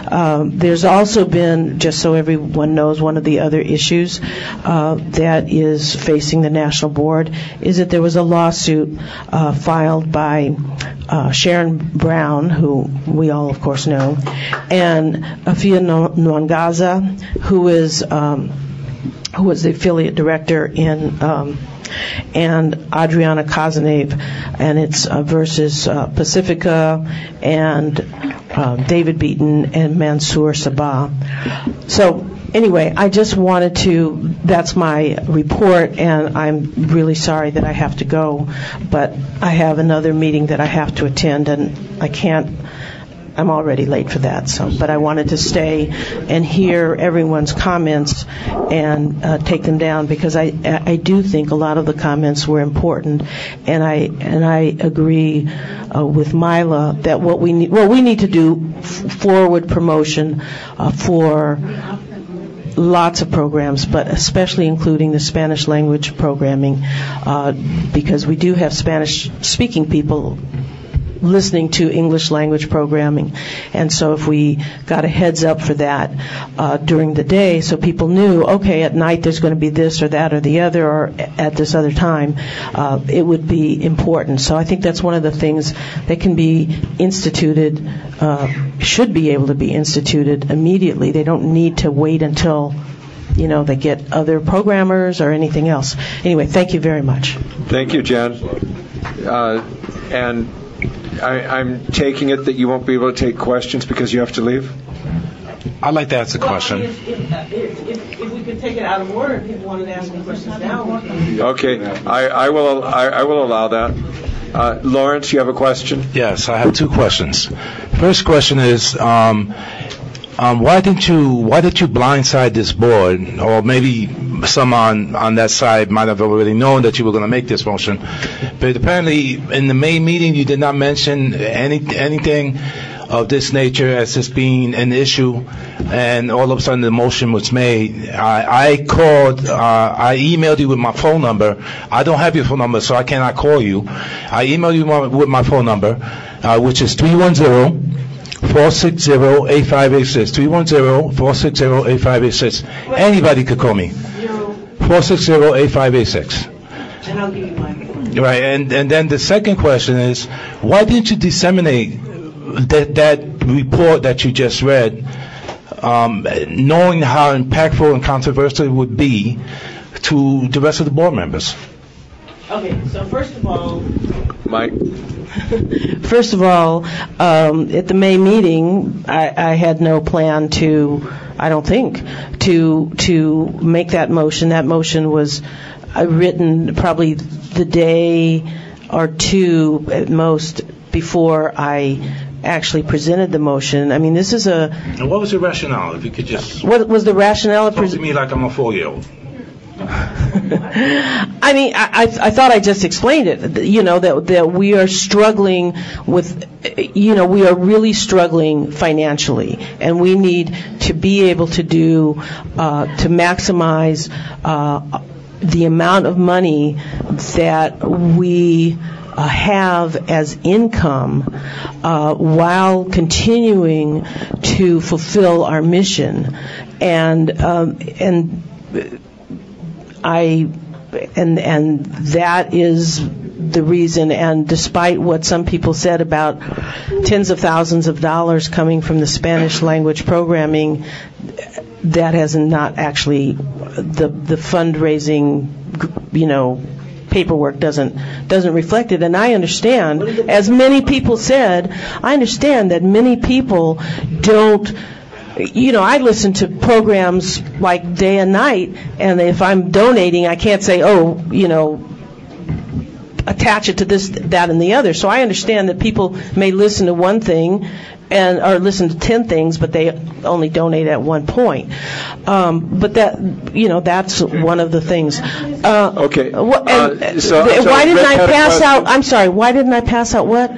There's also been, just so everyone knows, one of the other issues that is facing the National Board is that there was a lawsuit filed by Sharon Brown, who we all, of course, know, and Afia Nwangaza, who was the affiliate director in and Adriana Kazanave, and it's versus Pacifica and David Beaton and Mansour Sabah. So anyway, I just wanted to, that's my report, and I'm really sorry that I have to go, but I have another meeting that I have to attend, and I'm already late for that, but I wanted to stay and hear everyone's comments and take them down, because I do think a lot of the comments were important, and I agree with Myla that what we need to do forward promotion for lots of programs, but especially including the Spanish language programming, because we do have Spanish speaking people listening to English language programming. And so if we got a heads up for that during the day, so people knew, okay, at night there's going to be this or that or the other, or at this other time, it would be important. So I think that's one of the things that can be instituted, should be able to be instituted immediately. They don't need to wait until they get other programmers or anything else. Anyway, thank you very much. Thank you, Jen. And I'm taking it that you won't be able to take questions because you have to leave? I'd like to ask a question. If we could take it out of order, if people wanted to ask me questions now. Okay, I will allow that. Lawrence, you have a question? Yes, I have two questions. First question is, why did you blindside this board? Or maybe some on that side might have already known that you were going to make this motion, but apparently in the May meeting you did not mention anything of this nature as this being an issue, and all of a sudden the motion was made. I emailed you with my phone number. I don't have your phone number, so I cannot call you. I emailed you with my phone number, which is 310-460-8586. 310-460-8586. Anybody could call me. 460-8586. And I'll give you mine. Right, and then the second question is, why didn't you disseminate that report that you just read, knowing how impactful and controversial it would be to the rest of the board members? Okay, so first of all, Mike. First of all, at the May meeting, I had no plan to, I don't think, to make that motion. That motion was written probably the day or two at most before I actually presented the motion. I mean, this is a... And what was the rationale, if you could just... What was the rationale? Talk to me like I'm a 4-year-old. I mean, I thought I just explained it, that we are struggling with, we are really struggling financially, and we need to be able to to maximize the amount of money that we have as income while continuing to fulfill our mission, and that is the reason. And despite what some people said about tens of thousands of dollars coming from the Spanish language programming, that has not actually, the fundraising, paperwork doesn't reflect it. And I understand, as many people said, I understand that many people don't. I listen to programs like day and night, and if I'm donating, I can't say, attach it to this, that, and the other. So I understand that people may listen to one thing or listen to 10 things, but they only donate at one point. But that's one of the things. Okay. Why didn't I pass out? I'm sorry. Why didn't I pass out what?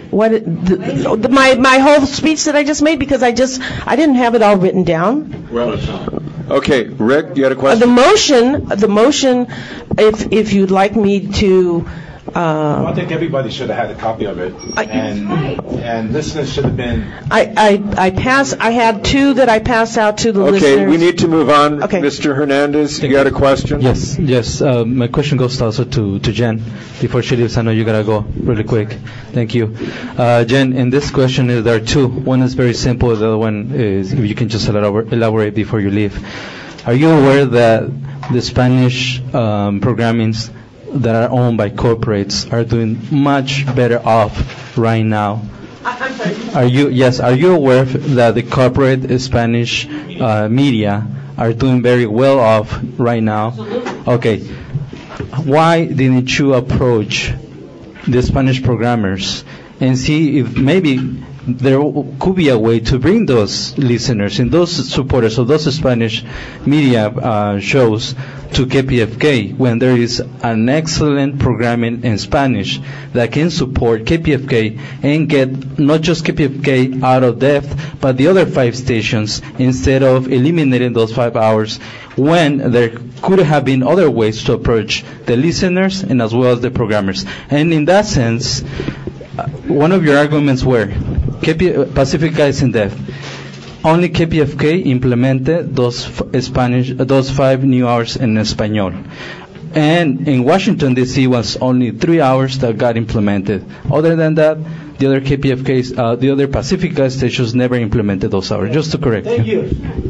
My whole speech that I just made, because I didn't have it all written down. Okay, Rick, you had a question? The motion. If you'd like me to I think everybody should have had a copy of it, and listeners should have been. I had 2 that I passed out to the listeners. Okay, we need to move on. Okay. Mr. Hernandez, you got a question? Yes. My question goes also to Jen. Before she leaves, I know you gotta go really quick. Thank you. Jen, in this question, there are 2. One is very simple. The other one is, if you can just elaborate before you leave. Are you aware that the Spanish programmings that are owned by corporates are doing much better off right now? I'm sorry. Are you aware that the corporate Spanish media are doing very well off right now? Absolutely. Okay. Why didn't you approach the Spanish programmers and see if maybe there could be a way to bring those listeners and those supporters of those Spanish media shows to KPFK, when there is an excellent programming in Spanish that can support KPFK and get not just KPFK out of depth, but the other 5 stations, instead of eliminating those 5 hours, when there could have been other ways to approach the listeners and as well as the programmers. And in that sense, one of your arguments were Pacifica is in depth. Only KPFK implemented those 5 new hours in Espanol. And in Washington, D.C. was only 3 hours that got implemented. Other than that, the other KPFKs, the other Pacifica stations never implemented those hours. Just to correct you.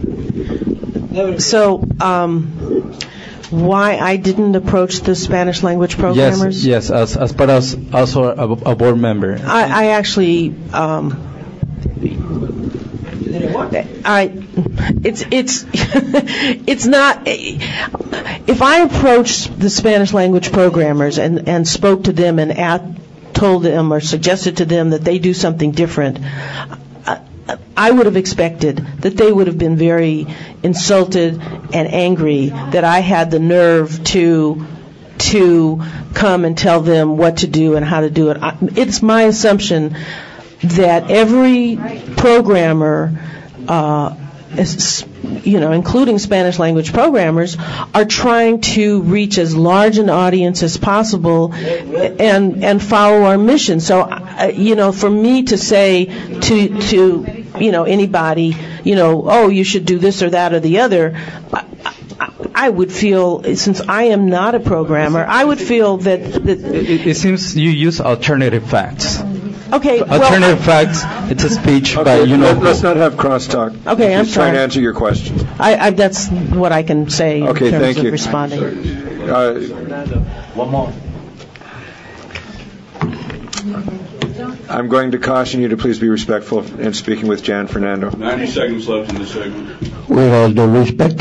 So, why I didn't approach the Spanish language programmers? Yes, as part of also a board member. I actually, it's not, if I approached the Spanish language programmers and spoke to them and told them or suggested to them that they do something different, I would have expected that they would have been very insulted and angry that I had the nerve to come and tell them what to do and how to do it. It's my assumption that every programmer, including Spanish language programmers, are trying to reach as large an audience as possible and follow our mission. So, for me to say to anybody, oh, you should do this or that or the other, I would feel, since I am not a programmer, I would feel that it seems you use alternative facts. Okay. Alternative facts. It's a speech by Let's not have crosstalk. Okay, I'm Just trying to sorry. answer your question. That's what I can say in Okay, terms thank of you. responding. One more. I'm going to caution you to please be respectful in speaking with Jan Fernando. 90 seconds left in this segment. With all due respect,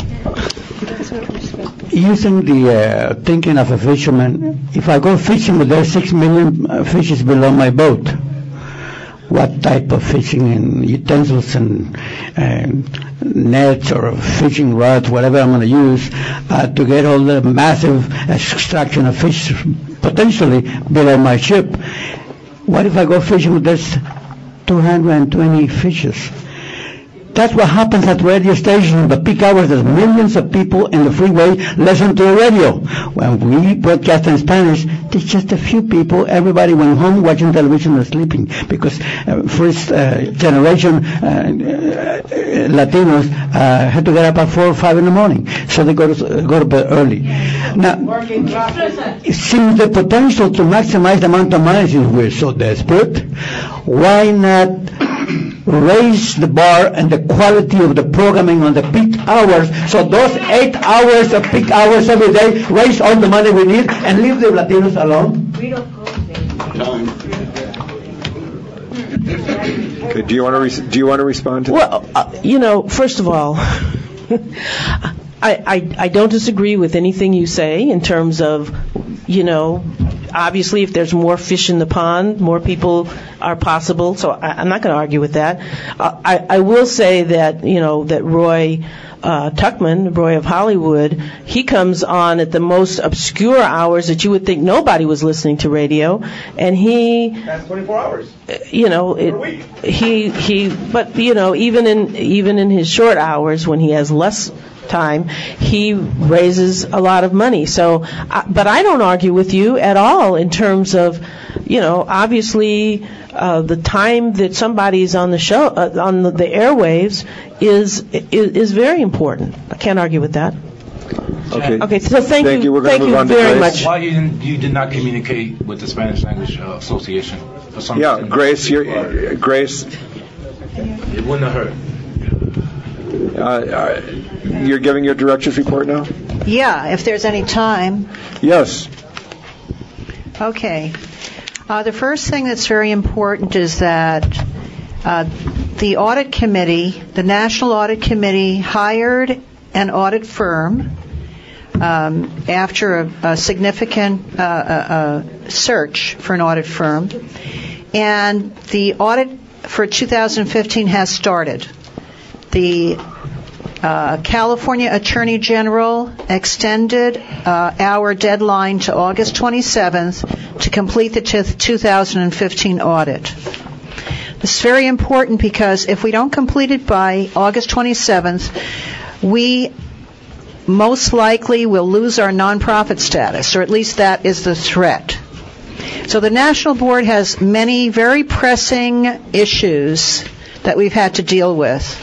using the thinking of a fisherman, if I go fishing with there 6 million fishes below my boat, what type of fishing and utensils and nets or fishing rods, whatever I'm going to use to get all the massive extraction of fish potentially below my ship. What if I go fishing with this 220 fishes? That's what happens at radio stations. The peak hours, there's millions of people in the freeway listen to the radio. When we broadcast in Spanish, there's just a few people. Everybody went home watching television or sleeping because first generation Latinos had to get up at 4 or 5 in the morning, so they go to bed early. Now, it seems the potential to maximize the amount of money, since we're so desperate, why not raise the bar and the quality of the programming on the peak hours, so those 8 hours of peak hours every day, raise all the money we need and leave the Latinos alone? Okay, do you want to respond to that? Well, first of all, I don't disagree with anything you say in terms of, obviously if there's more fish in the pond, more people are possible, so I'm not going to argue with that. I will say that, that Roy Tuckman, Roy of Hollywood, he comes on at the most obscure hours that you would think nobody was listening to radio, and That's 24 hours. But even in his short hours when he has less time, he raises a lot of money. So, but I don't argue with you at all in terms of, obviously the time that somebody's on the show, on the airwaves is very important. I can't argue with that. Okay. So thank you. We're going to move on to very Grace. much. Why you did not communicate with the Spanish Language Association for some reason? Grace, Grace. It wouldn't have hurt. You're giving your director's report now? Yeah, if there's any time. Yes. Okay. The first thing that's very important is that the audit committee, the National Audit Committee, hired an audit firm after a significant search for an audit firm. And the audit for 2015 has started. The California Attorney General extended our deadline to August 27th to complete the 2015 audit. This is very important because if we don't complete it by August 27th, we most likely will lose our nonprofit status, or at least that is the threat. So the National Board has many very pressing issues that we've had to deal with.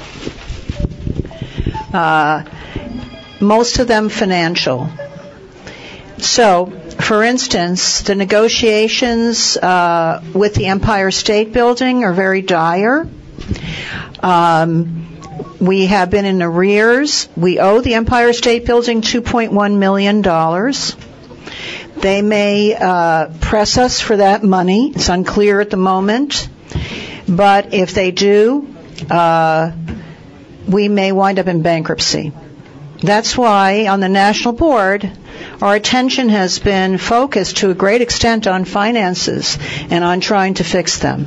Most of them financial. So, for instance, the negotiations with the Empire State Building are very dire. We have been in arrears. We owe the Empire State Building $2.1 million. They may press us for that money. It's unclear at the moment. But if they do, we may wind up in bankruptcy. That's why on the National Board, our attention has been focused to a great extent on finances and on trying to fix them.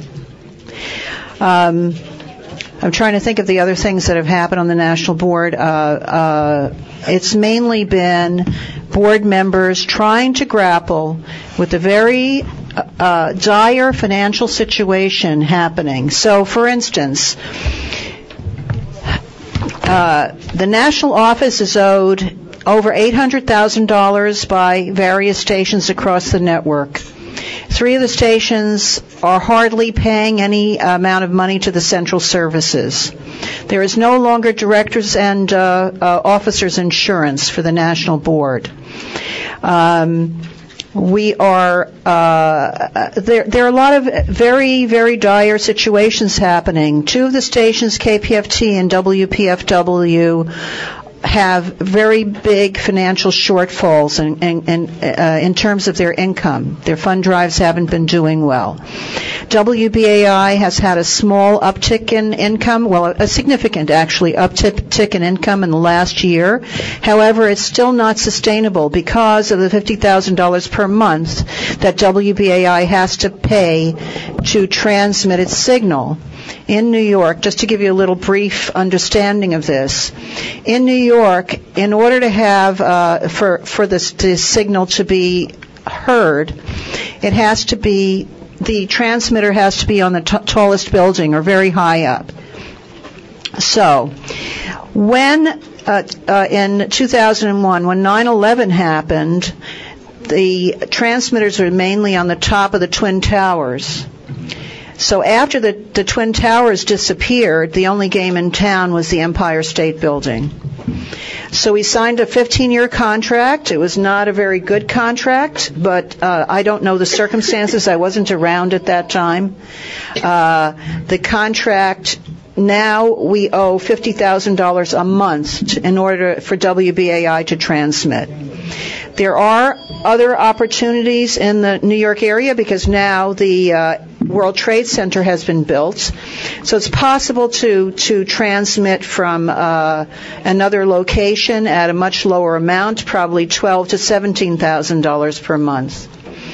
I'm trying to think of the other things that have happened on the National Board. It's mainly been board members trying to grapple with the very dire financial situation happening. So, for instance, the national office is owed over $800,000 by various stations across the network. 3 of the stations are hardly paying any amount of money to the central services. There is no longer directors and officers insurance for the National Board. We are there are a lot of very, very dire situations happening. 2 of the stations, KPFT and WPFW, have very big financial shortfalls in terms of their income. Their fund drives haven't been doing well. WBAI has had a small uptick in income, well, a significant, actually, uptick in income in the last year. However, it's still not sustainable because of the $50,000 per month that WBAI has to pay to transmit its signal. In New York, just to give you a little brief understanding of this, in New York, in order to have for this signal to be heard, it has to be, the transmitter has to be on the tallest building or very high up. So, when in 2001, when 9/11 happened, the transmitters were mainly on the top of the Twin Towers. So after the Twin Towers disappeared, the only game in town was the Empire State Building. So we signed a 15-year contract. It was not a very good contract, but I don't know the circumstances. I wasn't around at that time. The contract, now we owe $50,000 a month in order for WBAI to transmit. There are other opportunities in the New York area because now the World Trade Center has been built. So it's possible to transmit from another location at a much lower amount, probably $12,000 to $17,000 per month.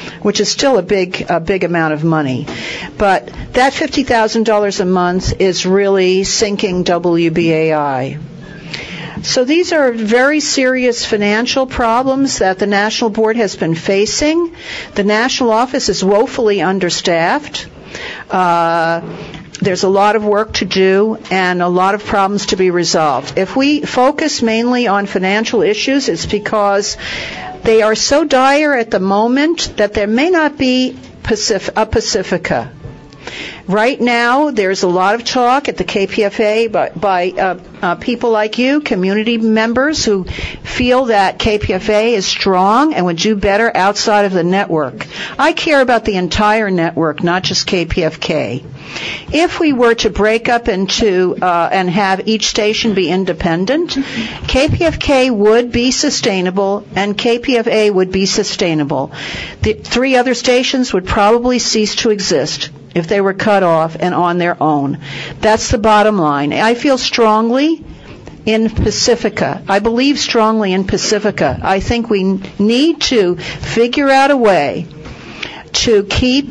which is still a big amount of money. But that $50,000 a month is really sinking WBAI. So these are very serious financial problems that the National Board has been facing. The National Office is woefully understaffed. There's a lot of work to do and a lot of problems to be resolved. If we focus mainly on financial issues, it's because they are so dire at the moment that there may not be a Pacifica. Right now, there's a lot of talk at the KPFA by people like you, community members who feel that KPFA is strong and would do better outside of the network. I care about the entire network, not just KPFK. If we were to break up into and have each station be independent, KPFK would be sustainable and KPFA would be sustainable. The three other stations would probably cease to exist if they were cut off and on their own. That's the bottom line. I feel strongly in Pacifica. I believe strongly in Pacifica. I think we need to figure out a way to keep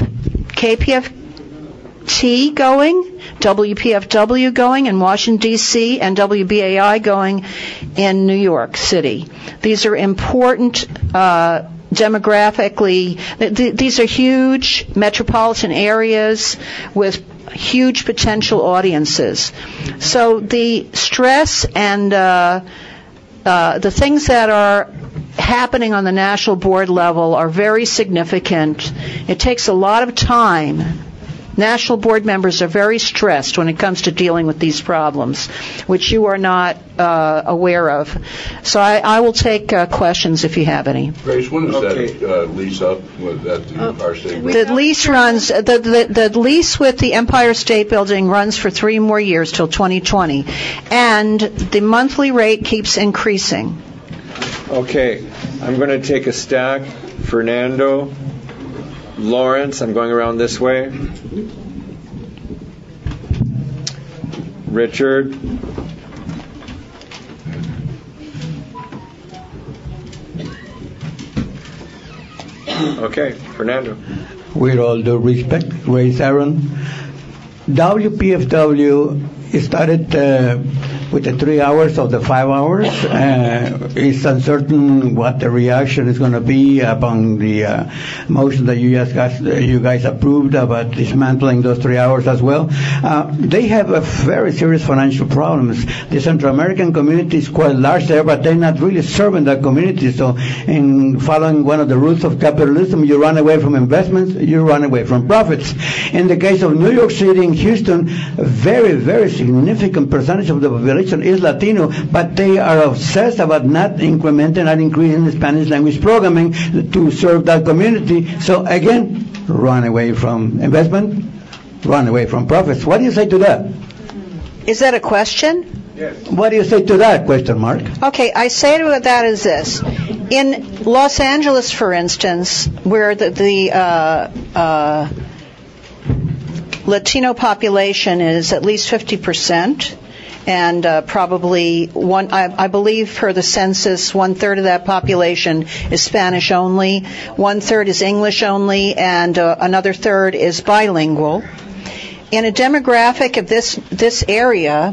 KPFT going, WPFW going in Washington, D.C., and WBAI going in New York City. These are important demographically, these are huge metropolitan areas with huge potential audiences. So the stress and the things that are happening on the national board level are very significant. It takes a lot of time. National board members are very stressed when it comes to dealing with these problems, which you are not aware of. So I will take questions if you have any. Grace, when does that lease up with the Empire State Building? The lease runs. The lease with the Empire State Building runs for 3 more years till 2020, and the monthly rate keeps increasing. Okay, I'm going to take a stack. Fernando, Lawrence, I'm going around this way. Richard. Okay, Fernando. With all due respect, Grace Aaron, WPFW started with the 3 hours of the 5 hours. It's uncertain what the reaction is going to be upon the motion that you guys approved about dismantling those 3 hours as well. They have a very serious financial problems. The Central American community is quite large there, but they're not really serving that community. So in following one of the rules of capitalism, you run away from investments, you run away from profits. In the case of New York City and Houston, a very, very significant percentage of the population is Latino, but they are obsessed about not incrementing, not increasing the Spanish language programming to serve that community. So again, run away from investment, run away from profits. What do you say to that? Is that a question? Yes. What do you say to that, question mark? Okay, I say to that is this. In Los Angeles, for instance, where the Latino population is at least 50%, and probably I believe per the census, 1/3 of that population is Spanish only, 1/3 is English only, and another third is bilingual. In a demographic of this area,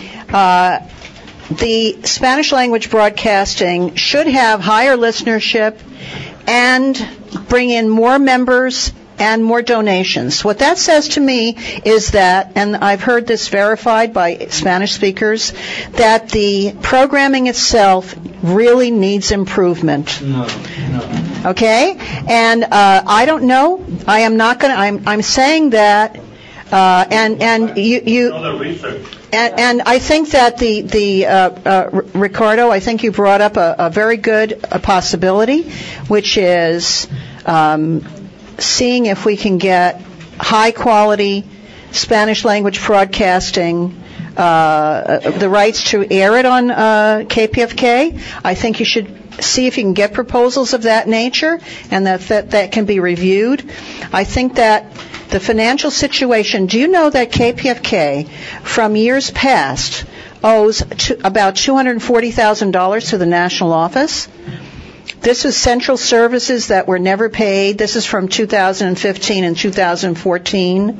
the Spanish language broadcasting should have higher listenership and bring in more members and more donations. What that says to me is that, and I've heard this verified by Spanish speakers, that the programming itself really needs improvement. No. Okay? And I don't know. I am not going to, I'm saying that, and you and I think that Ricardo, I think you brought up a very good possibility, which is seeing if we can get high-quality Spanish language broadcasting, the rights to air it on KPFK. I think you should see if you can get proposals of that nature, and that can be reviewed. I think that the financial situation, do you know that KPFK, from years past, owes about $240,000 to the national office? This is central services that were never paid. This is from 2015 and 2014.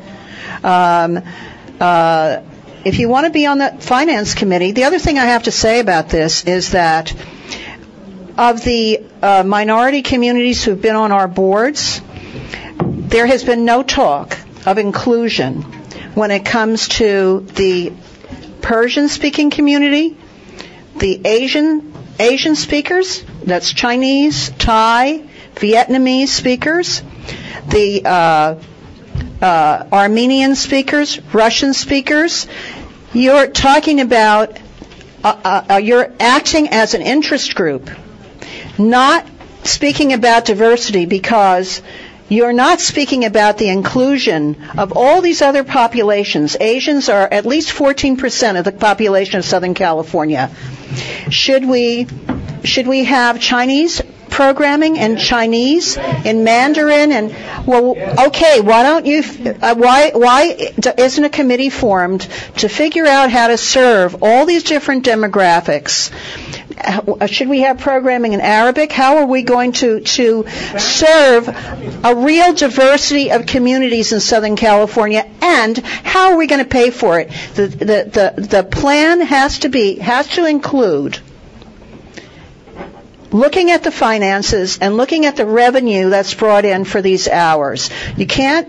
If you want to be on the Finance Committee, the other thing I have to say about this is that of the minority communities who've been on our boards, there has been no talk of inclusion when it comes to the Persian-speaking community, the Asian speakers, that's Chinese, Thai, Vietnamese speakers, the Armenian speakers, Russian speakers. You're talking about, you're acting as an interest group, not speaking about diversity, because you're not speaking about the inclusion of all these other populations. Asians are at least 14% of the population of Southern California. Should we have Chinese programming in Chinese, in Mandarin, and okay, why don't you? Why isn't a committee formed to figure out how to serve all these different demographics? Should we have programming in Arabic? How are we going to serve a real diversity of communities in Southern California? And how are we going to pay for it? The plan has to include looking at the finances and looking at the revenue that's brought in for these hours. You can't.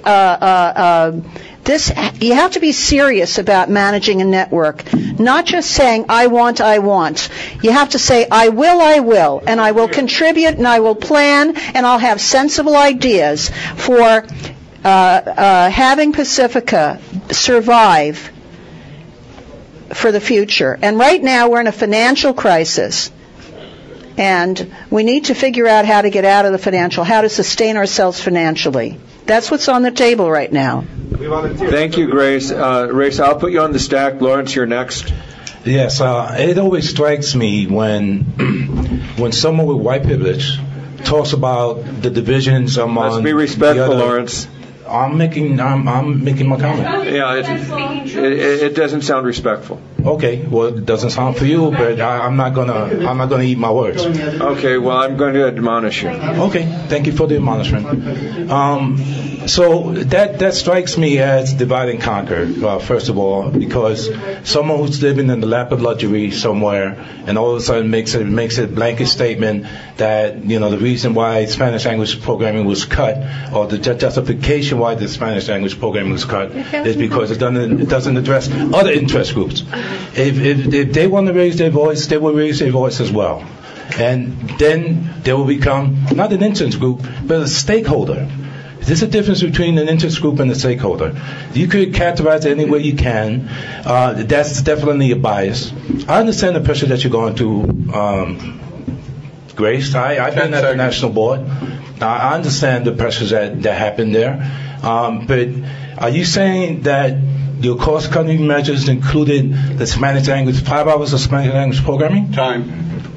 You have to be serious about managing a network, not just saying, I want. You have to say, I will, and I will contribute, and I will plan, and I'll have sensible ideas for having Pacifica survive for the future. And right now we're in a financial crisis, and we need to figure out how to get out of how to sustain ourselves financially. That's what's on the table right now. Thank you, Grace. Grace, I'll put you on the stack. Lawrence, you're next. Yes, it always strikes me when someone with white privilege talks about the divisions among. Let's be respectful, Lawrence. I'm making my comment. Yeah, it doesn't sound respectful. Okay, well, it doesn't sound for you, but I'm not gonna eat my words. Okay, well, I'm going to admonish you. Okay, thank you for the admonishment. So that strikes me as divide and conquer, first of all, because someone who's living in the lap of luxury somewhere and all of a sudden makes a blanket statement that, the reason why Spanish language programming was cut, or the justification why the Spanish language programming was cut, is because it doesn't address other interest groups. If they want to raise their voice, they will raise their voice as well. And then they will become not an interest group, but a stakeholder. There's a difference between an interest group and a stakeholder. You could characterize it any way you can. That's definitely a bias. I understand the pressure that you're going through, Grace. I've been at the national board. I understand the pressures that happen there. But are you saying that your cost-cutting measures included the Spanish language, 5 hours of Spanish language programming? Time.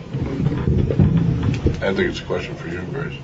I think it's a question for you, Grace.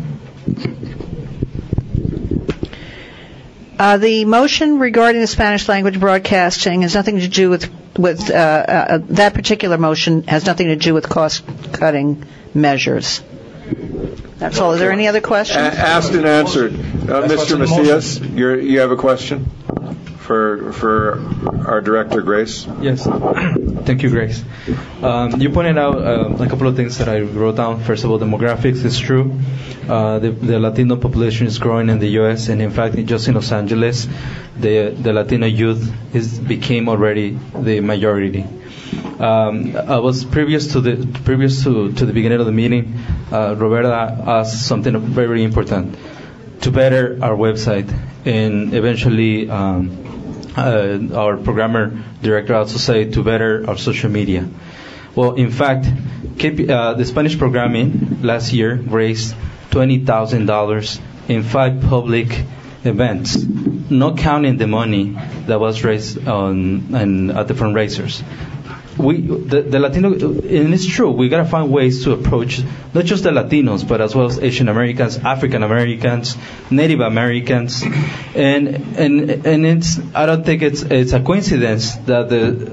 The motion regarding the Spanish language broadcasting has nothing to do with that particular motion has nothing to do with cost-cutting measures. That's all. Is there any other questions? Asked and answered. Mr. Macias, you have a question for our director, Grace? Yes. Thank you, Grace. You pointed out a couple of things that I wrote down. First of all, demographics is true. The Latino population is growing in the U.S., and in fact, just in Los Angeles, the Latino youth became already the majority. I was previous to the beginning of the meeting. Roberta asked something very important: to better our website, and eventually our programmer director also said to better our social media. Well, in fact, the Spanish programming last year raised $20,000 in 5 public events, not counting the money that was raised at the fundraisers. The Latino, and it's true, we gotta find ways to approach not just the Latinos, but as well as Asian Americans, African Americans, Native Americans, and it's, I don't think it's a coincidence that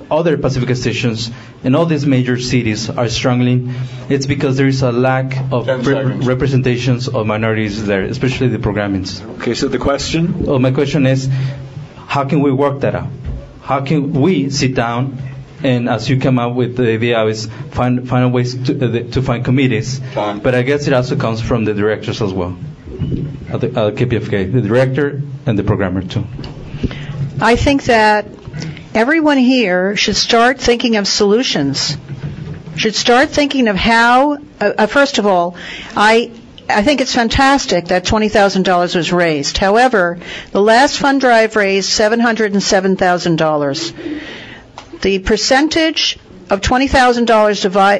other Pacifica stations in all these major cities are struggling, it's because there is a lack of representations of minorities there, especially the programmings. Okay, so the question? My question is, how can we work that out? How can we sit down and, as you come up with the idea, is find ways to find committees? But I guess it also comes from the directors as well, at KPFK, the director and the programmer too. I think that everyone here should start thinking of solutions. Should start thinking of how. First of all, I think it's fantastic that $20,000 was raised. However, the last fund drive raised $707,000. The percentage of $20,000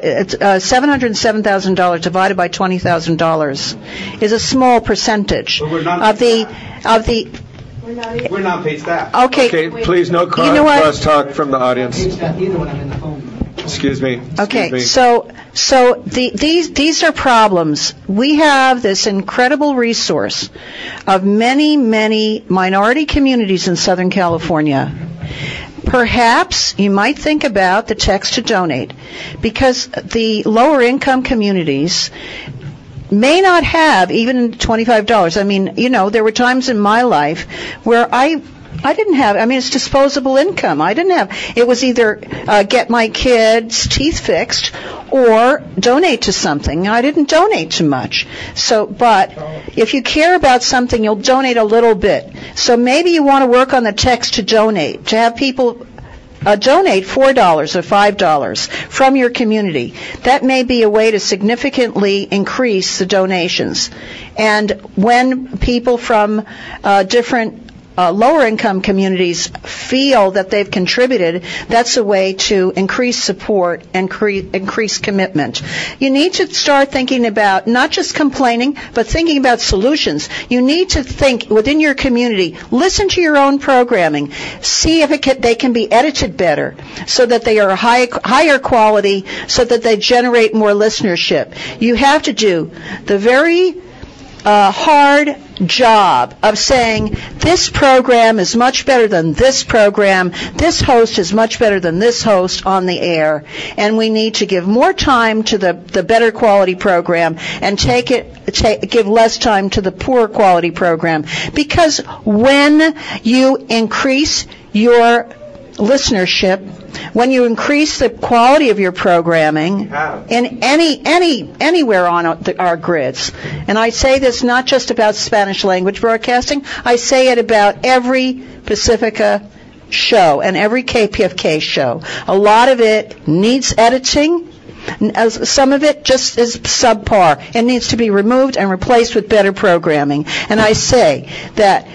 $707,000 divided by $20,000 is a small percentage of the. We're not paid staff. Okay, please, no cross talk from the audience. Excuse me. Okay, so these are problems. We have this incredible resource of many minority communities in Southern California. Perhaps you might think about the text to donate, because the lower income communities may not have even $25. I mean, there were times in my life where I didn't have, it's disposable income. I didn't have, it was either get my kids' teeth fixed or donate to something. I didn't donate too much. But if you care about something, you'll donate a little bit. So maybe you want to work on the text to donate, to have people donate $4 or $5 from your community. That may be a way to significantly increase the donations. And when people from different lower income communities feel that they've contributed, that's a way to increase support and increase commitment. You need to start thinking about not just complaining, but thinking about solutions. You need to think within your community, listen to your own programming, see if they can be edited better so that they are higher quality, so that they generate more listenership. You have to do the very hard job of saying this program is much better than this program, this host is much better than this host on the air, and we need to give more time to the better quality program and give less time to the poor quality program. Because when you increase your listenership, when you increase the quality of your programming in anywhere on our grids, and I say this not just about Spanish language broadcasting, I say it about every Pacifica show and every KPFK show. A lot of it needs editing. Some of it just is subpar. It needs to be removed and replaced with better programming. And I say that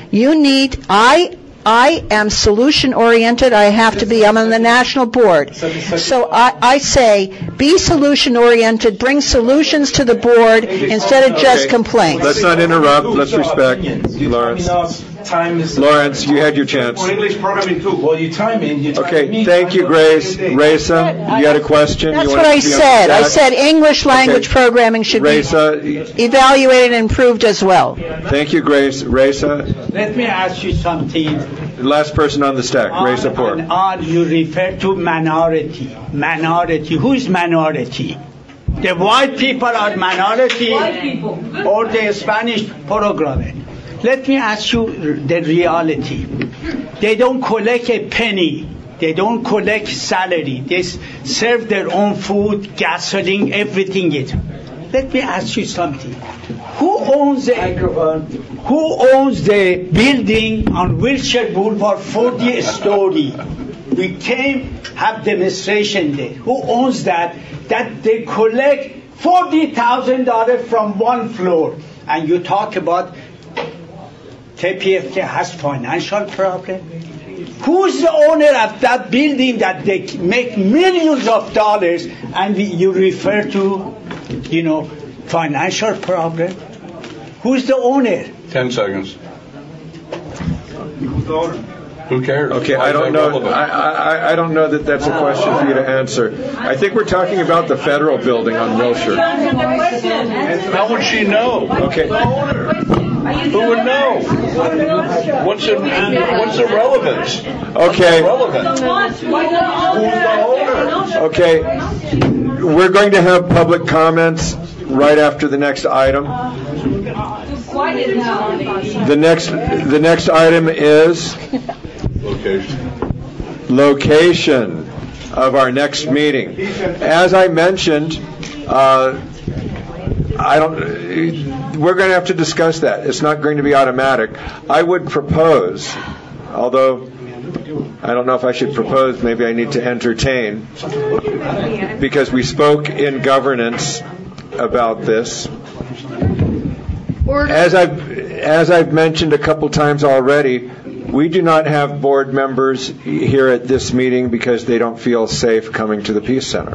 I am solution-oriented. I have to be. I'm on the national board. So I say, be solution-oriented. Bring solutions to the board instead of just complaints. Let's not interrupt. Let's respect Lawrence. Lawrence, you had your chance. For English programming too. Well, you time in. Okay, thank you, Grace. Raisa, you had a question? That's what I said. I said English language programming should be evaluated and improved as well. Thank you, Grace. Raisa? Let me ask you something. The last person on the stack, Raisa Poor. You refer to minority. Minority. Who is minority? The white people are minority, or the Spanish programmer? Let me ask you the reality. They don't collect a penny. They don't collect salary. They serve their own food, gasoline, everything. Let me ask you something. Who owns the building on Wilshire Boulevard, 40 story? We have demonstration there. Who owns that? That they collect $40,000 from one floor. And you talk about KPFK has financial problem. Who's the owner of that building that they make millions of dollars, and you refer to, financial problem? Who's the owner? 10 seconds. Who cares? Okay, I don't know. I don't know that that's a question for you to answer. I think we're talking about the federal building on Wilshire. How would she know? Okay. Who would know? What's the relevance? Okay. Okay. We're going to have public comments right after the next item. The next item is location of our next meeting. As I mentioned, we're going to have to discuss that. It's not going to be automatic. I would propose, although I don't know if I should propose, maybe I need to entertain, because we spoke in governance about this. As I've mentioned a couple times already, we do not have board members here at this meeting because they don't feel safe coming to the Peace Center.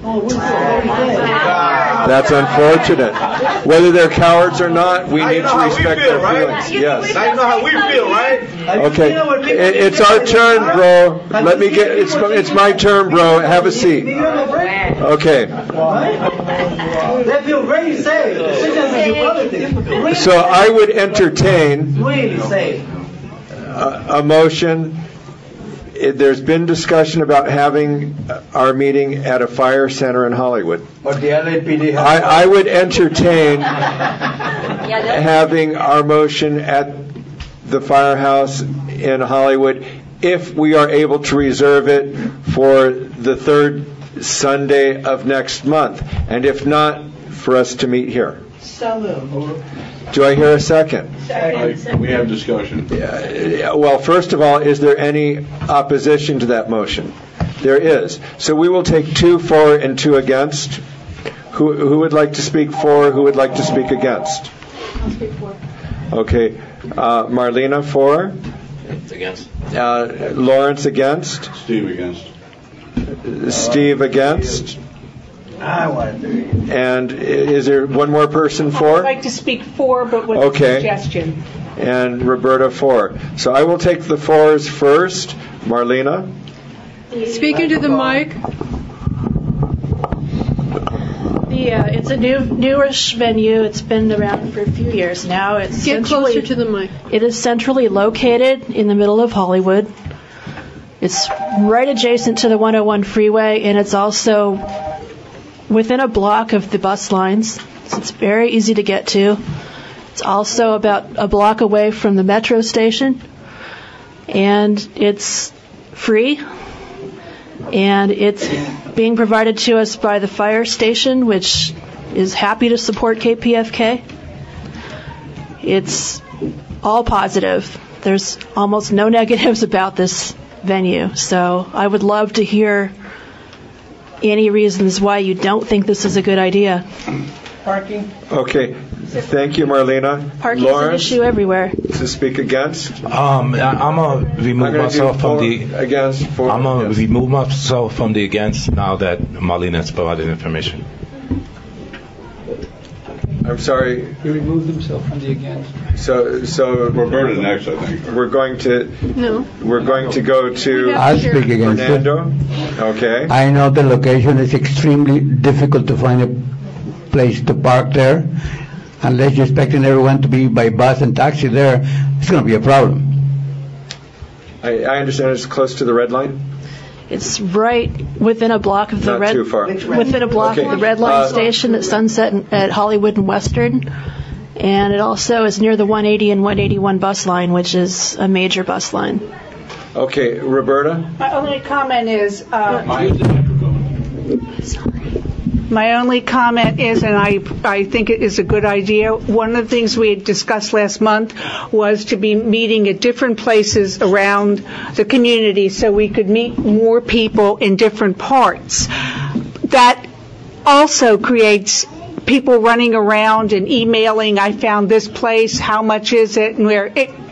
That's unfortunate. Whether they're cowards or not, we need to respect their feelings. Yes. Now you know how we feel, right? Okay. It's our turn, bro. Let me get. It's my turn, bro. Have a seat. Okay. They feel very safe. So I would entertain Really safe. a motion. There's been discussion about having our meeting at a fire center in Hollywood. But the LAPD I would entertain having our motion at the firehouse in Hollywood if we are able to reserve it for the third Sunday of next month, and if not, for us to meet here. So moved. Do I hear a second? We have discussion. Well, first of all, is there any opposition to that motion? There is. So we will take 2 for and 2 against. Who would like to speak for? Who would like to speak against? I'll speak for. Okay. Marlena for? Against. Lawrence against? Steve against. Steve against? I want to. And is there one more person for? I'd like to speak for, but with a suggestion. And Roberta for. So I will take the fours first. Marlena? Speaking to the mic. It's a newish venue. It's been around for a few years now. Get closer to the mic. It is centrally located in the middle of Hollywood. It's right adjacent to the 101 freeway, and it's also within a block of the bus lines, so it's very easy to get to. It's also about a block away from the metro station, and it's free, and it's being provided to us by the fire station, which is happy to support KPFK. It's all positive. There's almost no negatives about this venue, so I would love to hear any reasons why you don't think this is a good idea. Parking. Okay. Thank you, Marlena. Parking Lawrence, is an issue everywhere. to speak against? I'm gonna remove myself from the against. For, I'm gonna yes. remove myself from the against now that Marlena has provided information. I'm sorry. He removed himself from the against. So Roberta next, I think. we're going to go to I'll speak against it. Fernando. Okay. I know the location is extremely difficult to find a place to park there. Unless you're expecting everyone to be by bus and taxi there, it's going to be a problem. I understand it's close to the red line. It's right within a block of the Not too far. within a block Okay. of the Red Line station at Sunset at Hollywood and Western, and it also is near the 180 and 181 bus line, which is a major bus line. Okay, Roberta. My only comment is. My only comment is, and I think it is a good idea, one of the things we had discussed last month was to be meeting at different places around the community so we could meet more people in different parts. That also creates people running around and emailing, I found this place, how much is it, and where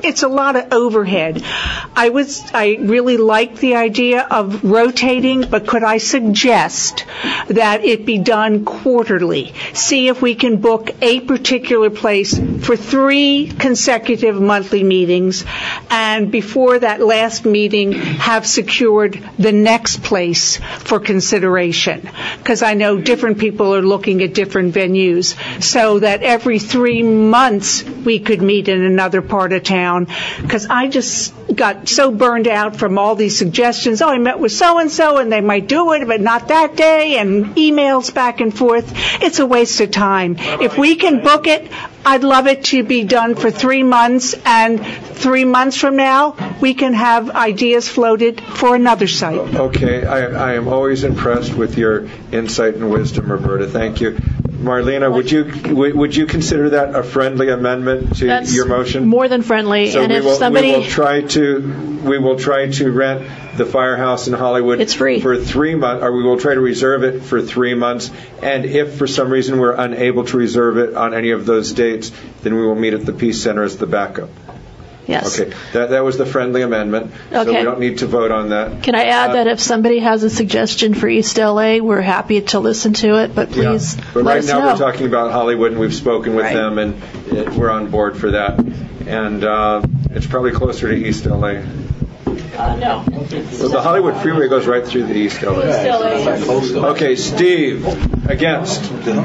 it's a lot of overhead. I really like the idea of rotating, but could I suggest that it be done quarterly? See if we can book a particular place for 3 consecutive monthly meetings, and before that last meeting have secured the next place for consideration. Because I know different people are looking at different venues, so that every 3 months we could meet in another part of town. Because I just got so burned out from all these suggestions. Oh, I met with so-and-so and they might do it, but not that day, and emails back and forth. It's a waste of time. If we can book it, I'd love it to be done for 3 months, and 3 months from now, we can have ideas floated for another site. Okay, I am always impressed with your insight and wisdom, Roberta. Thank you. Marlena, would you consider that a friendly amendment to your motion? More than friendly. So and we will try to rent the Firehouse in Hollywood. It's free for 3 months, or we will try to reserve it for 3 months. And if for some reason we're unable to reserve it on any of those dates, then we will meet at the Peace Center as the backup. Yes. Okay, that was the friendly amendment, so we don't need to vote on that. Can I add that if somebody has a suggestion for East LA, we're happy to listen to it, but please but let right us now know. we're talking about Hollywood, and we've spoken with them, and we're on board for that. And it's probably closer to East LA. No. Well, the Hollywood freeway goes right through the East LA. Okay, Steve, against.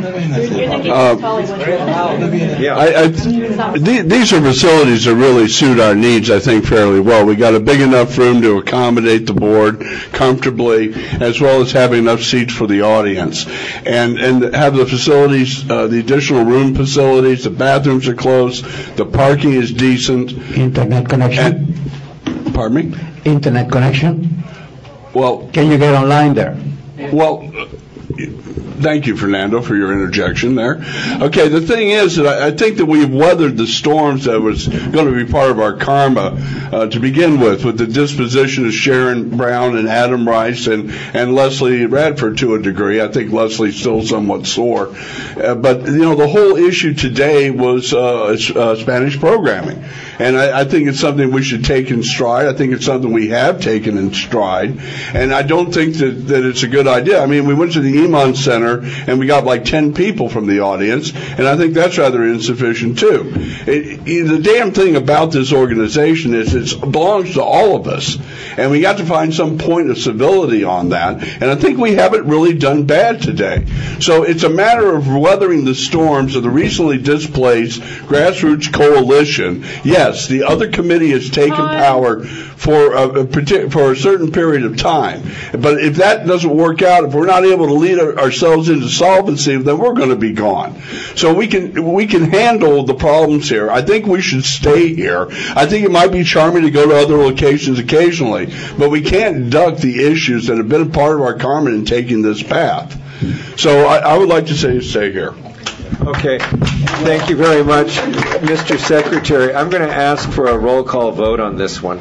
These are facilities that really suit our needs, I think, fairly well. We got a big enough room to accommodate the board comfortably, as well as having enough seats for the audience. And have the facilities, the additional room facilities, the bathrooms are close, the parking is decent. Internet connection? Pardon me? Internet connection? Well, can you get online there? Well, thank you, Fernando, for your interjection there. Okay, the thing is that I think that we've weathered the storms that was going to be part of our karma to begin with the disposition of Sharon Brown and Adam Rice and Leslie Radford to a degree. I think Leslie's still somewhat sore. But, the whole issue today was Spanish programming. And I think it's something we should take in stride. I think it's something we have taken in stride. And I don't think that it's a good idea. I mean, we went to the Iman Center and we got like 10 people from the audience, and I think that's rather insufficient too. The damn thing about this organization is it belongs to all of us, and we got to find some point of civility on that, and I think we haven't really done bad today. So it's a matter of weathering the storms of the recently displaced grassroots coalition. Yes, the other committee has taken power for a certain period of time, but if that doesn't work out, if we're not able to lead ourselves into solvency, then we're going to be gone. So we can handle the problems here. I think we should stay here. I think it might be charming to go to other locations occasionally, but we can't duck the issues that have been a part of our karma in taking this path. So I would like to say stay here. Okay. Thank you very much, Mr. Secretary. I'm going to ask for a roll call vote on this one.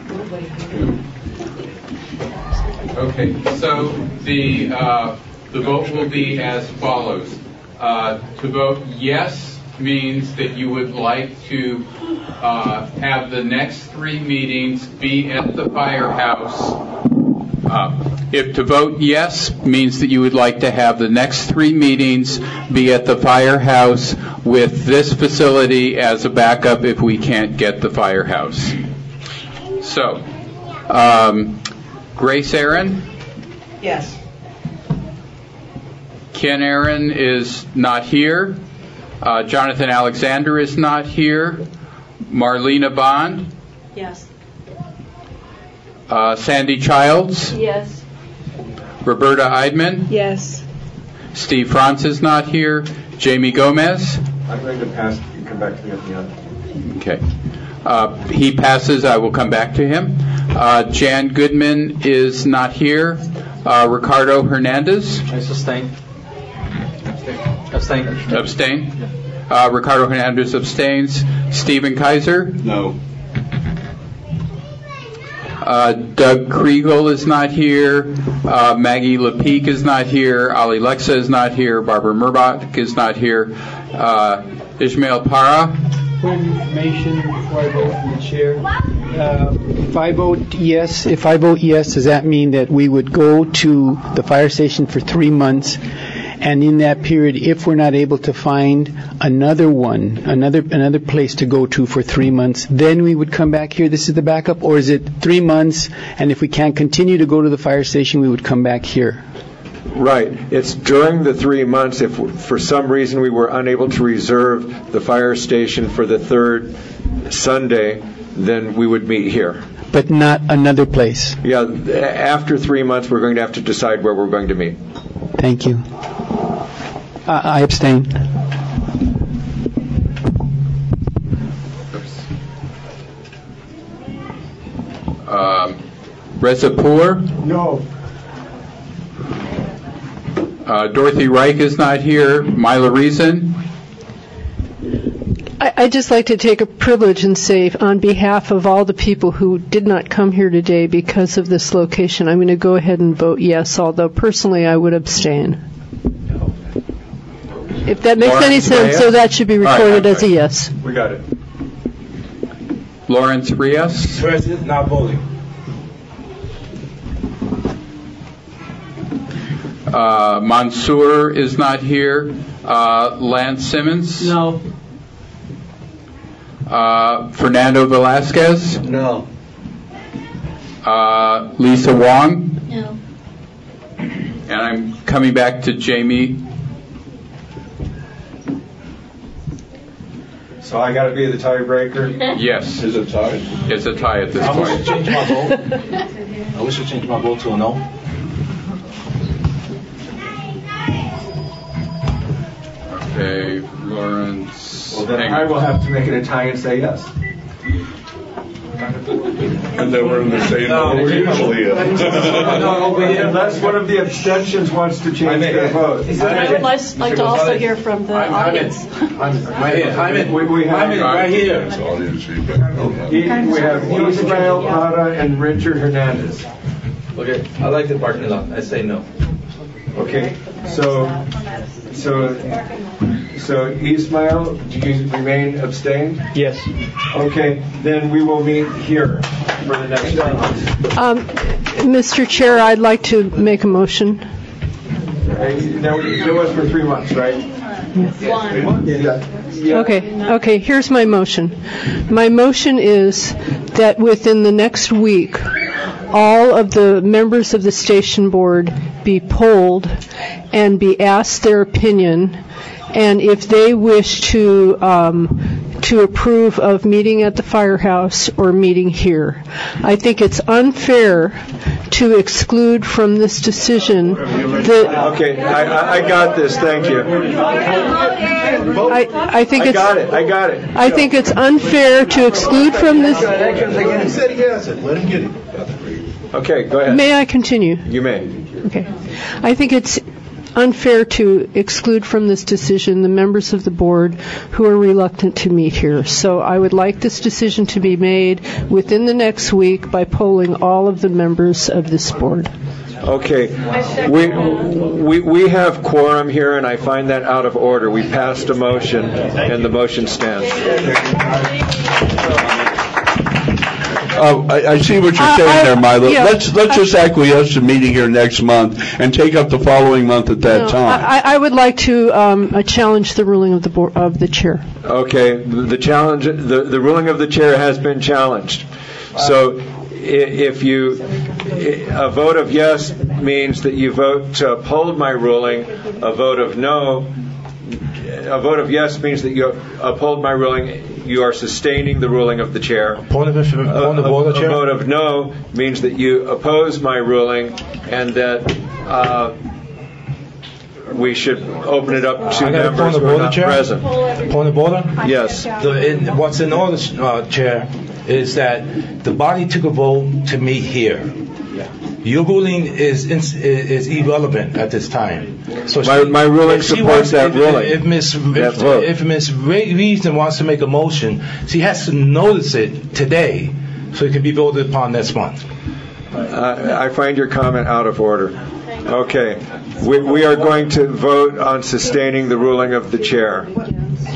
Okay, so the vote will be as follows. To vote yes means that you would like to have the next 3 meetings be at the Firehouse. If to vote yes means that you would like to have the next 3 meetings be at the Firehouse with this facility as a backup if we can't get the Firehouse. So, Grace Aaron? Yes. Ken Aaron is not here. Jonathan Alexander is not here. Marlena Bond? Yes. Sandy Childs? Yes. Roberta Eidman? Yes. Steve Franz is not here. Jamie Gomez? I'm going to pass. You can come back to me at the end. Okay. He passes. I will come back to him. Jan Goodman is not here. Ricardo Hernandez? I sustain. Abstain. Ricardo Hernandez abstains. Stephen Kaiser? No. Doug Kriegel is not here. Maggie Lepeque is not here. Ali Lexa is not here. Barbara Murbach is not here. Ismail Para? point of information before I vote for the chair. If I vote yes, does that mean that we would go to the fire station for 3 months, and in that period, if we're not able to find another place to go to for 3 months, then we would come back here? This is the backup, or is it 3 months, and if we can't continue to go to the fire station, we would come back here? Right. It's during the 3 months. If for some reason we were unable to reserve the fire station for the third Sunday, then we would meet here. But not another place? Yeah. After 3 months, we're going to have to decide where we're going to meet. Thank you. I abstain. Rezapour? No. Dorothy Reich is not here. Myla Reason? I'd just like to take a privilege and say, on behalf of all the people who did not come here today because of this location, I'm going to go ahead and vote yes, although personally I would abstain. If that makes any sense, so that should be recorded as a yes. We got it. Lawrence Rios? President, not voting. Mansour is not here. Lance Simmons? No. Fernando Velasquez? No. Lisa Wong? No. And I'm coming back to Jamie. So I got to be the tiebreaker? Yes. Is it tied? It's a tie at this I wish to point. change my vote. I wish to change my vote to a no. Okay, Lawrence. Well, then I will have to make it a tie and say yes. And then we're going to say no, we usually is. Unless one of the abstentions wants to change their vote. I would like to also hear from the audience. Right here. We have right here. It's audience feedback. We have Ismael Parra and Richard Hernandez. Okay, I like the parking lot. I say no. Okay, so Ismael, do you remain abstained? Yes. Okay, then we will meet here for the next one. Mr. Chair, I'd like to make a motion. Now, it was for 3 months, right? Yeah. Okay, here's my motion. My motion is that within the next week, all of the members of the station board be polled and be asked their opinion, and if they wish to approve of meeting at the firehouse or meeting here. I think it's unfair to exclude from this decision the... Okay, I got this, thank you. I think it's... I got it. I think it's unfair to exclude from this... He said yes. Let him get it. Okay, go ahead. May I continue? You may. Okay. I think it's unfair to exclude from this decision the members of the board who are reluctant to meet here. So I would like this decision to be made within the next week by polling all of the members of this board. Okay, we have quorum here, and I find that out of order. We passed a motion, and the motion stands. I see what you're saying there, Milo. Yeah. Let's just acquiesce to meeting here next month and take up the following month at that time. I would like to challenge the ruling of the board, of the chair. Okay, the challenge, the ruling of the chair has been challenged. So if a vote of yes means that you vote to uphold my ruling, a vote of yes means that you uphold my ruling. You are sustaining the ruling of the chair. Point of order, Chair. A vote of no means that you oppose my ruling, and that we should open it up to members who are not present. Point of order? Yes. What's in order, Chair, is that the body took a vote to meet here. Your ruling is irrelevant at this time. So my ruling supports that ruling. If Ms. Reason wants to make a motion, she has to notice it today, so it can be voted upon next month. I find your comment out of order. Okay, we are going to vote on sustaining the ruling of the chair.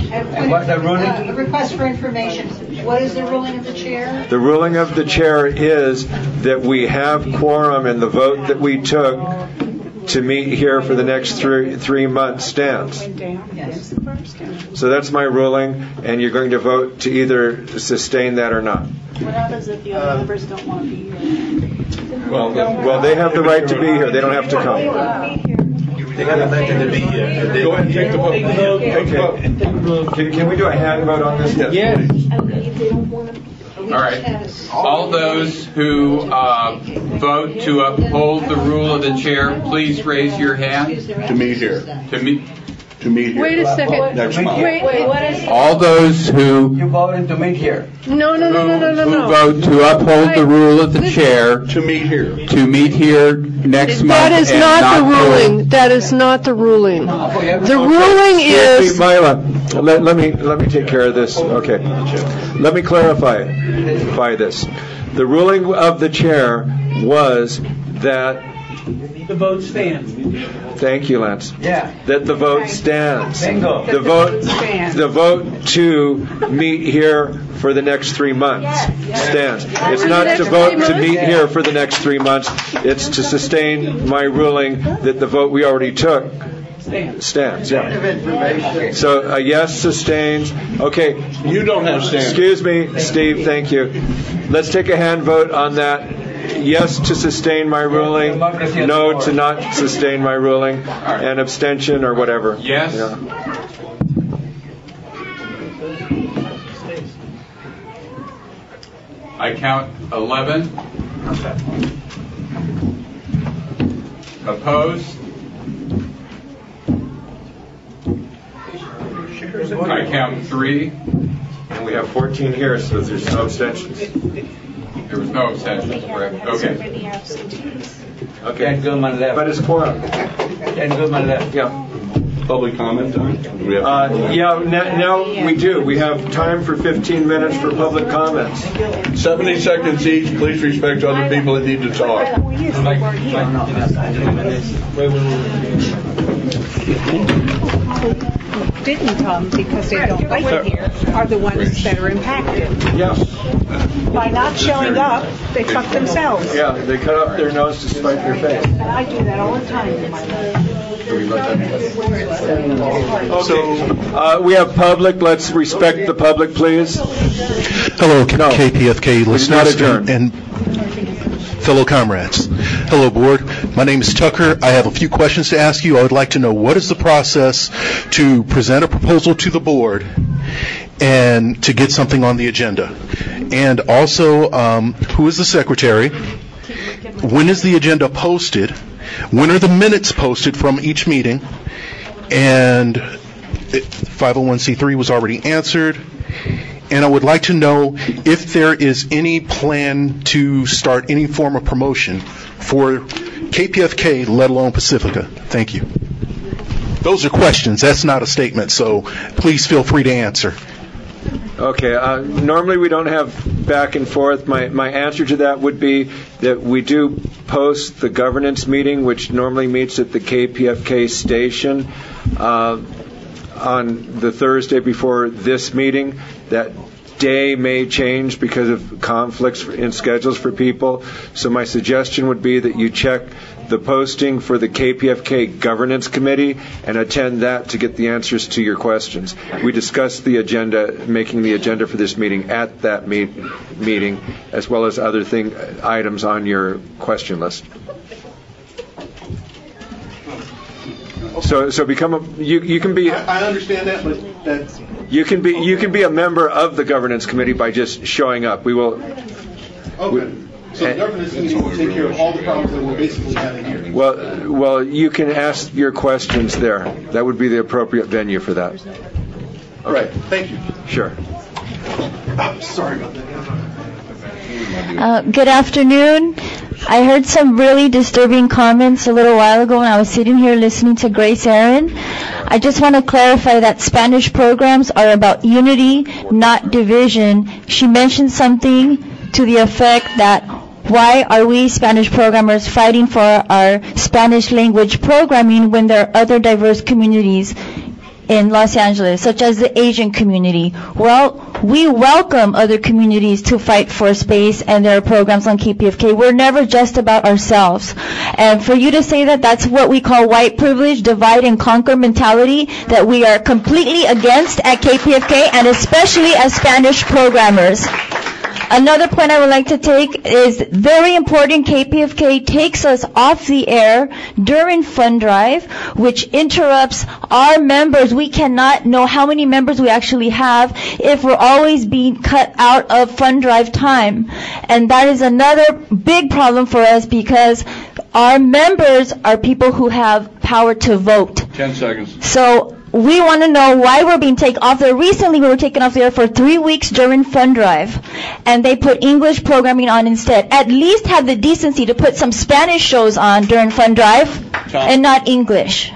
And what's the ruling? A request for information. What is the ruling of the chair? The ruling of the chair is that we have quorum, and the vote that we took to meet here for the next 3 months stands. Yes. So that's my ruling, and you're going to vote to either sustain that or not. What happens if the other members don't want to be here? Well, they have the right to be here. They don't have to come. They got elected to be here. Go ahead and take the vote. Okay. Can we do a hand vote on this? Yes. All right. All those who vote to uphold the rule of the chair, please raise your hand. To meet here. To meet here. Wait a second. Next month. Wait, what is All those who You voted to meet here. No. who vote to uphold the rule of the chair To meet here. to meet here next month. That is and not the to- ruling. That is not the ruling. The ruling Excuse is me, Myla, let me take care of this. Okay. Let me clarify this. The ruling of the chair was that. The vote stands. Thank you, Lance. Yeah. That the vote stands. Bingo. The vote to meet here for the next 3 months stands. It's not to vote to meet here for the next 3 months. It's to sustain my ruling that the vote we already took stands. Yeah. So a yes sustains. Okay. You don't have stands. Excuse me, Steve. Thank you. Let's take a hand vote on that. Yes to sustain my ruling, no to not sustain my ruling, and abstention or whatever. Yes. Yeah. I count 11. Opposed? I count 3. And we have 14 here, so there's no abstentions. There was no abstention, correct? Okay. Okay. And Goodman left. But it's quorum. And Goodman left. Yeah. Public comment time? Now we do. We have time for 15 minutes for public comments. 70 seconds each. Please respect other people that need to talk. Didn't come because they don't live here are the ones that are impacted. Yeah. By not showing up, they fuck themselves. Yeah, they cut up their nose to spite their face. I do that all the time in my life. So we have public. Let's respect the public, please. Hello, KPFK listeners and fellow comrades. Hello, board. My name is Tucker. I have a few questions to ask you. I would like to know what is the process to present a proposal to the board and to get something on the agenda? And also, who is the secretary? When is the agenda posted? When are the minutes posted from each meeting? And 501c3 was already answered. And I would like to know if there is any plan to start any form of promotion for KPFK, let alone Pacifica. Thank you. Those are questions. That's not a statement, so please feel free to answer. Okay. Normally we don't have back and forth. My answer to that would be that we do post the governance meeting, which normally meets at the KPFK station on the Thursday before this meeting. That day may change because of conflicts in schedules for people. So my suggestion would be that you check the posting for the KPFK Governance Committee and attend that to get the answers to your questions. We discussed the agenda, making the agenda for this meeting at that meeting, as well as other items on your question list. So become you can be. I understand that, but that's. You can be a member of the governance committee by just showing up. We will. Okay. So the governance committee will take care of all the problems that we're basically having here. Well, you can ask your questions there. That would be the appropriate venue for that. All right. Thank you. Sure. Sorry about that. Good afternoon. I heard some really disturbing comments a little while ago when I was sitting here listening to Grace Aaron. I just want to clarify that Spanish programs are about unity, not division. She mentioned something to the effect that why are we Spanish programmers fighting for our Spanish language programming when there are other diverse communities in Los Angeles, such as the Asian community. Well, we welcome other communities to fight for space, and there are programs on KPFK. We're never just about ourselves. And for you to say that that's what we call white privilege, divide and conquer mentality, that we are completely against at KPFK, and especially as Spanish programmers. Another point I would like to take is very important. KPFK takes us off the air during Fund Drive, which interrupts our members. We cannot know how many members we actually have if we're always being cut out of Fund Drive time. And that is another big problem for us because our members are people who have power to vote. 10 seconds. So we want to know why we're being taken off there. Recently, we were taken off there for 3 weeks during Fund Drive, and they put English programming on instead. At least have the decency to put some Spanish shows on during Fund Drive and not English.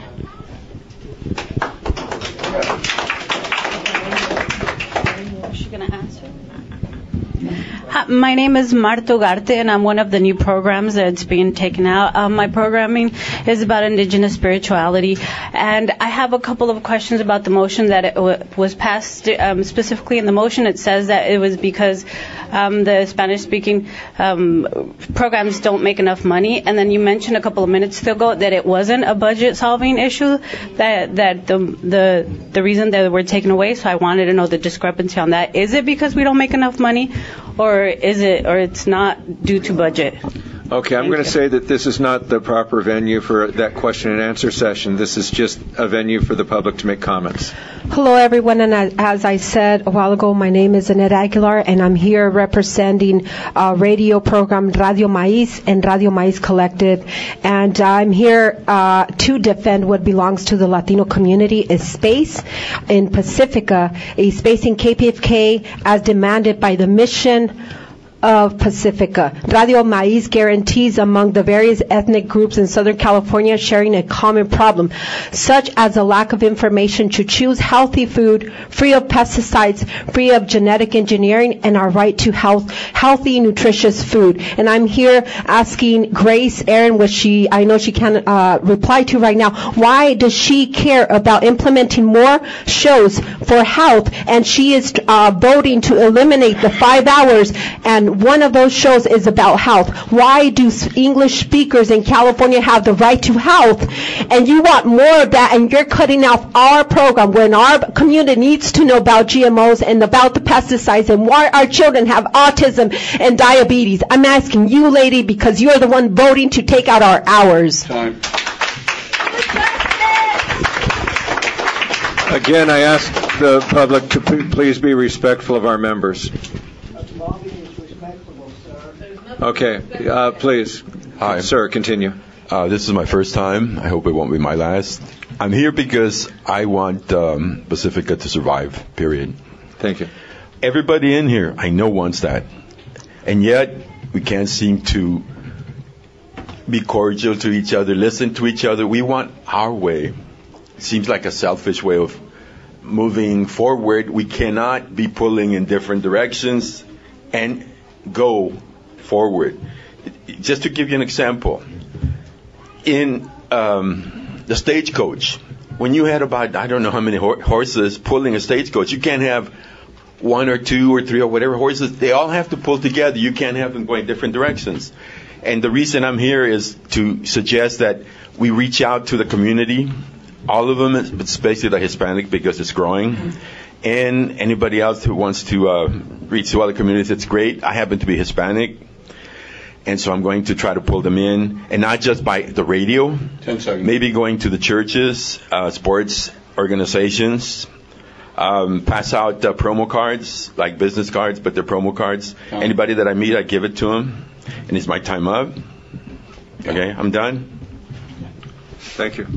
My name is Marta Ugarte, and I'm one of the new programs that's being taken out. My programming is about indigenous spirituality, and I have a couple of questions about the motion that it was passed. Specifically in the motion, it says that it was because the Spanish-speaking programs don't make enough money, and then you mentioned a couple of minutes ago that it wasn't a budget-solving issue, that the reason that we're taken away. So I wanted to know the discrepancy on that. Is it because we don't make enough money, or it's not due to budget? Okay, I'm going to say that this is not the proper venue for that question and answer session. This is just a venue for the public to make comments. Hello, everyone, and as I said a while ago, my name is Annette Aguilar, and I'm here representing radio program Radio Maíz and Radio Maíz Collective, and I'm here to defend what belongs to the Latino community, a space in Pacifica, a space in KPFK as demanded by the mission of Pacifica. Radio Maíz guarantees among the various ethnic groups in Southern California sharing a common problem, such as a lack of information to choose healthy food, free of pesticides, free of genetic engineering, and our right to healthy, nutritious food. And I'm here asking Grace Aaron, which I know she can't reply to right now, why does she care about implementing more shows for health, and she is voting to eliminate the 5 hours, and one of those shows is about health. Why do English speakers in California have the right to health, and you want more of that, and you're cutting off our program when our community needs to know about GMOs and about the pesticides and why our children have autism and diabetes? I'm asking you, lady, because you're the one voting to take out our hours. Time. Again, I ask the public to please be respectful of our members. Okay, please. Hi. Sir, continue. This is my first time. I hope it won't be my last. I'm here because I want Pacifica to survive, period. Thank you. Everybody in here, I know, wants that. And yet, we can't seem to be cordial to each other, listen to each other. We want our way. It seems like a selfish way of moving forward. We cannot be pulling in different directions and go forward. Just to give you an example, in the stagecoach, when you had about, I don't know how many horses pulling a stagecoach, you can't have 1 or 2 or 3 or whatever horses. They all have to pull together. You can't have them going different directions. And the reason I'm here is to suggest that we reach out to the community, all of them, especially the Hispanic, because it's growing. And anybody else who wants to reach to other communities, it's great. I happen to be Hispanic, and so I'm going to try to pull them in, and not just by the radio. 10 seconds. Maybe going to the churches, sports organizations, pass out promo cards, like business cards, but they're promo cards. Anybody that I meet, I give it to them, and is my time up? Okay, I'm done. Thank you.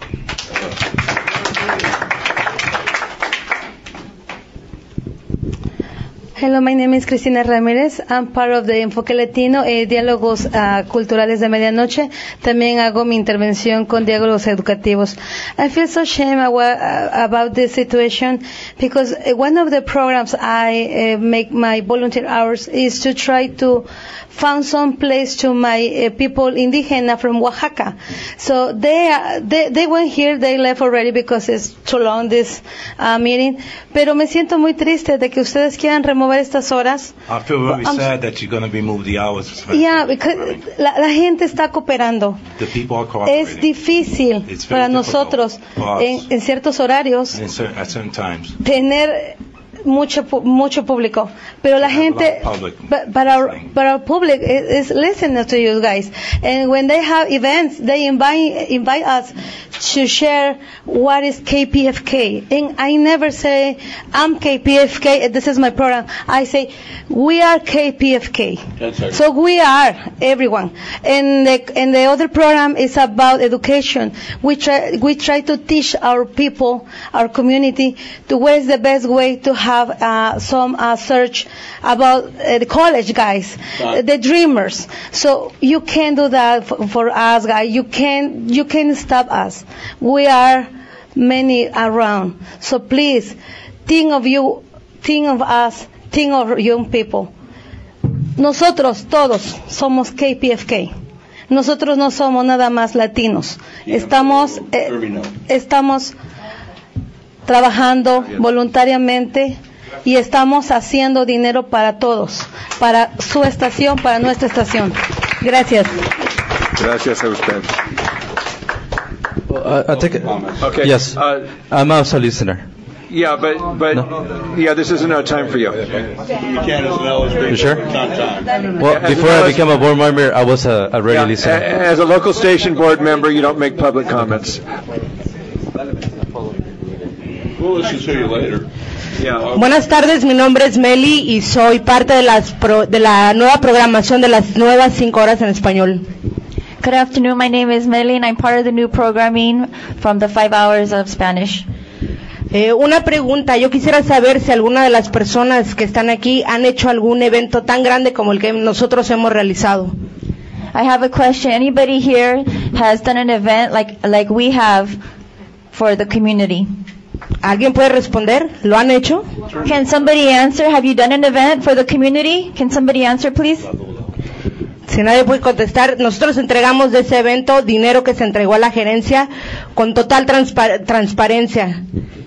Hello, my name is Cristina Ramírez. I'm part of the Enfoque Latino, Diálogos Culturales de Medianoche. También hago mi intervención con Diálogos Educativos. I feel so shame about this situation because one of the programs I make my volunteer hours is to try to find some place to my people indigena from Oaxaca. So they went here, they left already because it's too long this meeting, pero me siento muy triste de que ustedes quieran remover estas horas. I feel really sad that you're going to remove the hours. Yeah, la gente está cooperando. The people are cooperating. Es difícil para nosotros en ciertos horarios at certain times. tener mucho público, pero la gente, but our public is listening to you guys, and when they have events, they invite us to share what is KPFK, and I never say I'm KPFK, this is my program. I say we are KPFK. That's right. So we are everyone, and the other program is about education. We try to teach our people, our community, to what is the best way to have some search about the college guys, the dreamers. So you can do that for us, guys. You can stop us. We are many around. So please think of you, think of us, think of young people. Nosotros todos somos KPFK. Nosotros no somos nada más latinos. Estamos trabajando voluntariamente y estamos haciendo dinero para todos, para su estación, para nuestra estación. Gracias. Gracias a usted. I take it. Okay. Yes. I'm also a listener. Yeah, but yeah, this isn't our time for you. You can't as an eligible. You sure? Time. Well, before I became a board member, I was a regular listener. As a local station board member, you don't make public comments. We'll listen to you later. Buenas tardes, mi nombre es Meli y soy parte de la nueva programación de las nuevas 5 horas en español. Good afternoon, my name is Meli and I'm part of the new programming from the 5 hours of Spanish. Una pregunta, yo quisiera saber si alguna de las personas que están aquí han hecho algún evento tan grande como el que nosotros hemos realizado. I have a question. Anybody here has done an event like we have for the community? ¿Alguien puede responder? ¿Lo han hecho? Can somebody answer? Have you done an event for the community? Can somebody answer, please? Si nadie puede contestar, nosotros entregamos de ese evento dinero que se entregó a la gerencia con total transparencia.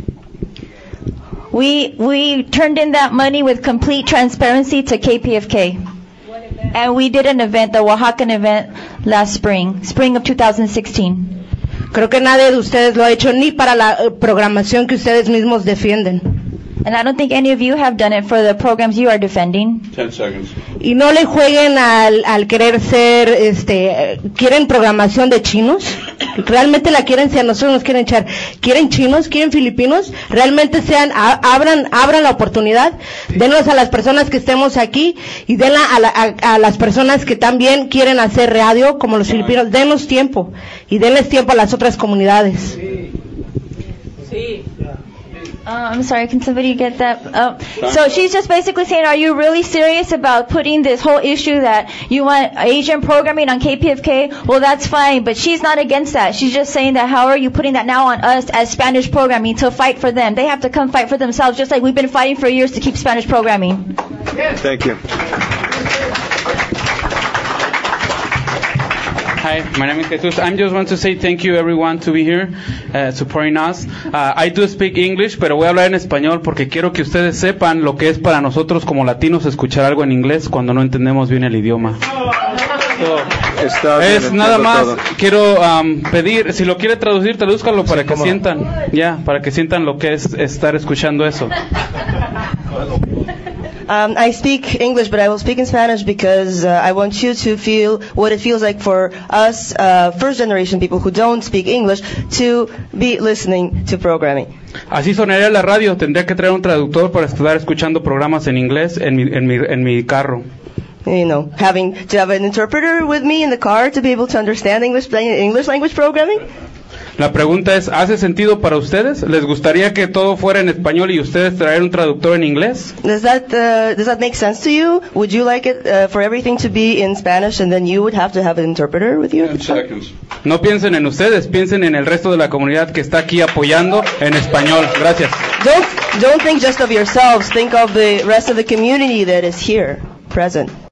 We turned in that money with complete transparency to KPFK. And we did an event, the Oaxacan event, last spring of 2016. Creo que nadie de ustedes lo ha hecho ni para la programación que ustedes mismos defienden. And I don't think any of you have done it for the programs you are defending. 10 seconds. Y no le jueguen al querer ser, ¿quieren programación de chinos? ¿Realmente la quieren? Si a nosotros nos quieren echar, ¿quieren chinos? ¿Quieren filipinos? ¿Realmente abran la oportunidad? Denos a las personas que estemos aquí y denla a las personas que también quieren hacer radio como los filipinos. Denos tiempo y denles tiempo a las otras comunidades. Sí. I'm sorry, can somebody get that? So she's just basically saying, are you really serious about putting this whole issue that you want Asian programming on KPFK? Well, that's fine, but she's not against that. She's just saying that how are you putting that now on us as Spanish programming to fight for them? They have to come fight for themselves, just like we've been fighting for years to keep Spanish programming. Thank you. Hi, my name is Jesus. I just want to say thank you everyone to be here supporting us. I do speak English, pero voy a hablar en español porque quiero que ustedes sepan lo que es para nosotros como latinos escuchar algo en inglés cuando no entendemos bien el idioma. Es nada más, quiero pedir, si lo quiere traducir, tradúzcalo para que sientan, para que sientan lo que es estar escuchando eso. I speak English, but I will speak in Spanish because I want you to feel what it feels like for us, first-generation people who don't speak English, to be listening to programming. Así sonaría la radio. Tendría que traer un traductor para estar escuchando programas en inglés en mi carro. You know, having to have an interpreter with me in the car to be able to understand English language programming. La pregunta es, ¿hace sentido para ustedes? ¿Les gustaría que todo fuera en español y ustedes traer un traductor en inglés? Does that make sense to you? Would you like it for everything to be in Spanish and then you would have to have an interpreter with you? 10 seconds. No piensen en ustedes, piensen en el resto de la comunidad que está aquí apoyando en español. Gracias. Don't think just of yourselves, think of the rest of the community that is here, present.